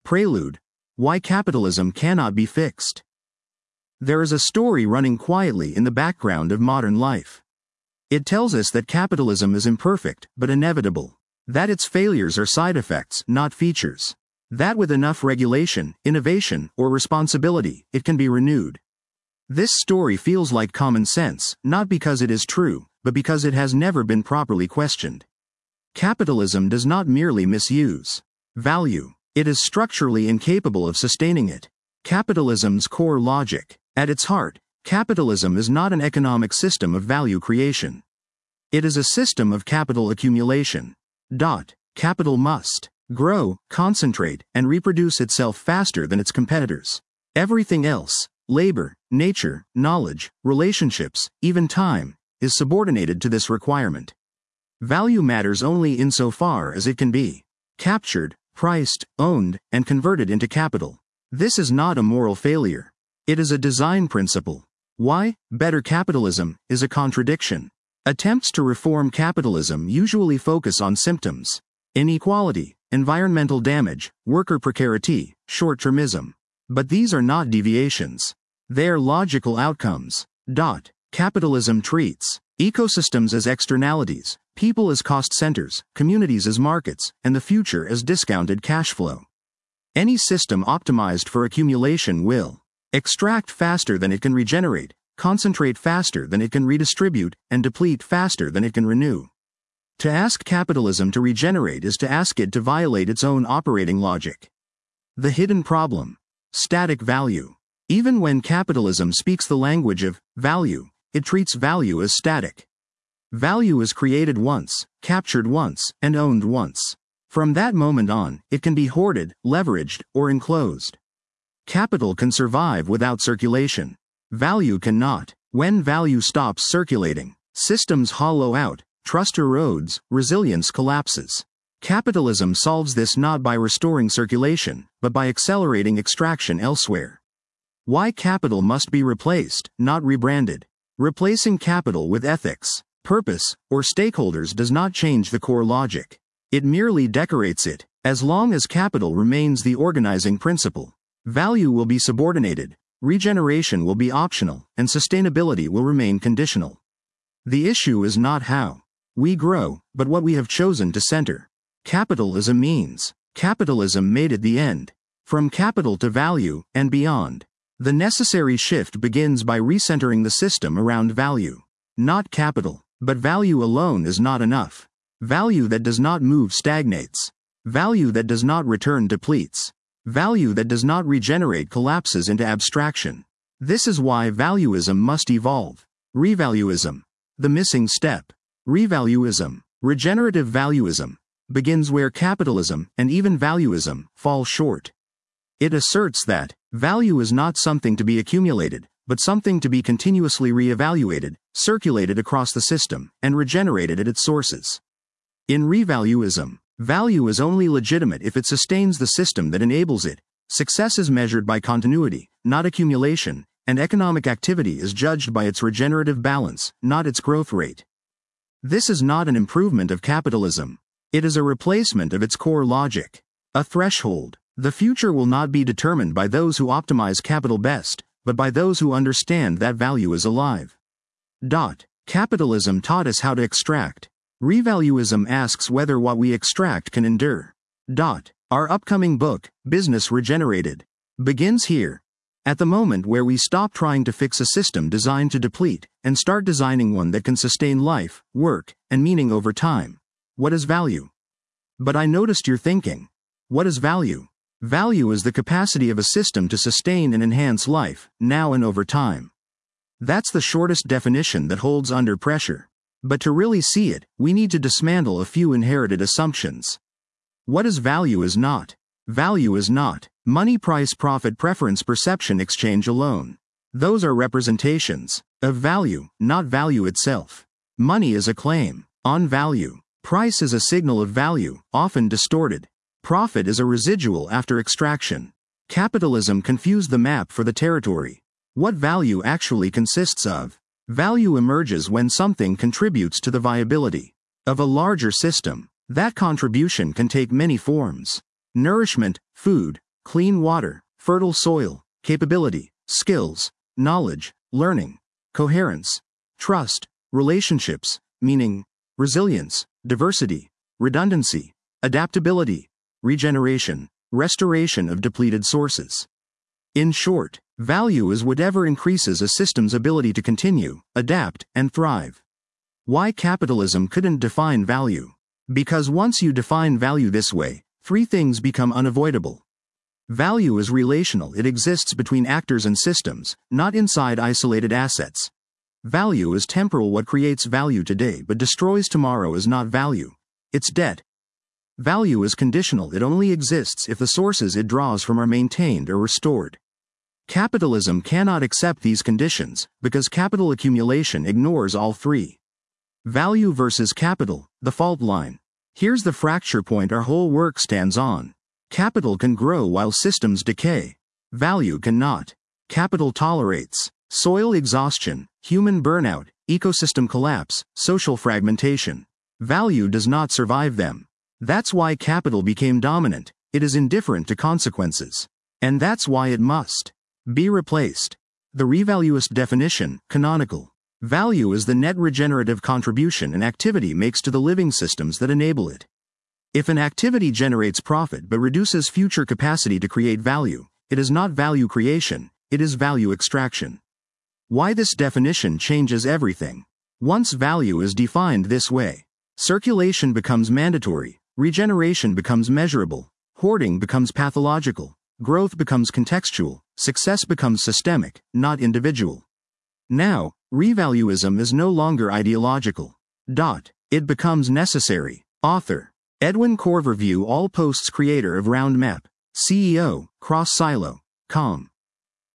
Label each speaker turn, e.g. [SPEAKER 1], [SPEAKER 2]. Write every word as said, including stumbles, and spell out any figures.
[SPEAKER 1] Prelude: Why Capitalism Cannot Be Fixed. There is a story running quietly in the background of modern life. It tells us that capitalism is imperfect, but inevitable. That its failures are side effects, not features. That with enough regulation, innovation, or responsibility, it can be renewed. This story feels like common sense, not because it is true, but because it has never been properly questioned. Capitalism does not merely misuse value. It is structurally incapable of sustaining it. Capitalism's core logic. At its heart, capitalism is not an economic system of value creation. It is a system of capital accumulation. Dot. Capital must grow, concentrate, and reproduce itself faster than its competitors. Everything else, labor, nature, knowledge, relationships, even time, is subordinated to this requirement. Value matters only insofar as it can be captured, priced, owned, and converted into capital. This is not a moral failure. It is a design principle. Why? Better capitalism is a contradiction. Attempts to reform capitalism usually focus on symptoms: inequality, environmental damage, worker precarity, short-termism. But these are not deviations. They are logical outcomes. Dot. Capitalism treats ecosystems as externalities, people as cost centers, communities as markets, and the future as discounted cash flow. Any system optimized for accumulation will extract faster than it can regenerate, concentrate faster than it can redistribute, and deplete faster than it can renew. To ask capitalism to regenerate is to ask it to violate its own operating logic. The hidden problem: static value. Even when capitalism speaks the language of value, it treats value as static. Value is created once, captured once, and owned once. From that moment on, it can be hoarded, leveraged, or enclosed. Capital can survive without circulation. Value cannot. When value stops circulating, systems hollow out, trust erodes, resilience collapses. Capitalism solves this not by restoring circulation, but by accelerating extraction elsewhere. Why capital must be replaced, not rebranded. Replacing capital with ethics, purpose, or stakeholders does not change the core logic. It merely decorates it. As long as capital remains the organizing principle, value will be subordinated, regeneration will be optional, and sustainability will remain conditional. The issue is not how we grow, but what we have chosen to center. Capital is a means. Capitalism made it the end. From capital to value, and beyond. The necessary shift begins by recentering the system around value. Not capital. But value alone is not enough. Value that does not move stagnates. Value that does not return depletes. Value that does not regenerate collapses into abstraction. This is why valuism must evolve. Revaluism. The missing step. Revaluism, regenerative valuism, begins where capitalism, and even valuism, fall short. It asserts that value is not something to be accumulated, but something to be continuously re-evaluated, circulated across the system, and regenerated at its sources. In revaluism, value is only legitimate if it sustains the system that enables it. Success is measured by continuity, not accumulation, and economic activity is judged by its regenerative balance, not its growth rate. This is not an improvement of capitalism. It is a replacement of its core logic. A threshold. The future will not be determined by those who optimize capital best, but by those who understand that value is alive. Dot. Capitalism taught us how to extract. Revaluism asks whether what we extract can endure. Dot. Our upcoming book, Business Regenerated, begins here. At the moment where we stop trying to fix a system designed to deplete, and start designing one that can sustain life, work, and meaning over time. What is value? But I noticed you're thinking. What is value? Value is the capacity of a system to sustain and enhance life, now and over time. That's the shortest definition that holds under pressure. But to really see it, we need to dismantle a few inherited assumptions. What is value is not. Value is not money, price, profit, preference, perception, exchange alone. Those are representations of value, not value itself. Money is a claim on value. Price is a signal of value, often distorted. Profit is a residual after extraction. Capitalism confused the map for the territory. What value actually consists of? Value emerges when something contributes to the viability of a larger system. That contribution can take many forms. Nourishment, food, clean water, fertile soil, capability, skills, knowledge, learning, coherence, trust, relationships, meaning, resilience, diversity, redundancy, adaptability, regeneration, restoration of depleted sources. In short, value is whatever increases a system's ability to continue, adapt, and thrive. Why capitalism couldn't define value? Because once you define value this way, three things become unavoidable. Value is relational, it exists between actors and systems, not inside isolated assets. Value is temporal, what creates value today but destroys tomorrow is not value, it's debt. Value is conditional, it only exists if the sources it draws from are maintained or restored. Capitalism cannot accept these conditions, because capital accumulation ignores all three. Value versus capital, the fault line. Here's the fracture point our whole work stands on. Capital can grow while systems decay. Value cannot. Capital tolerates soil exhaustion, human burnout, ecosystem collapse, social fragmentation. Value does not survive them. That's why capital became dominant, it is indifferent to consequences. And that's why it must be replaced. The revaluist definition, canonical. Value is the net regenerative contribution an activity makes to the living systems that enable it. If an activity generates profit but reduces future capacity to create value, it is not value creation, it is value extraction. Why this definition changes everything. Once value is defined this way, circulation becomes mandatory, regeneration becomes measurable, hoarding becomes pathological, growth becomes contextual, success becomes systemic, not individual. Now, revaluism is no longer ideological. Dot. It becomes necessary. Author. Edwin Corver. View all posts. Creator of Roundmap. C E O, Cross Silo. Com.